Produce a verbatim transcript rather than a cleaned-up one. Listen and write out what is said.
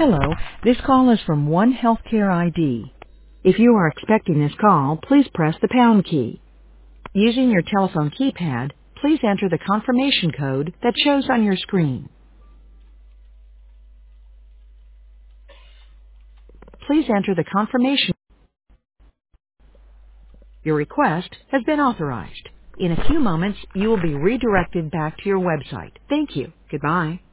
Hello, this call is from One Healthcare I D. If you are expecting this call, please press the pound key. Using your telephone keypad, please enter the confirmation code that shows on your screen. Please enter the confirmation. Your request has been authorized. In a few moments, you will be redirected back to your website. Thank you. Goodbye.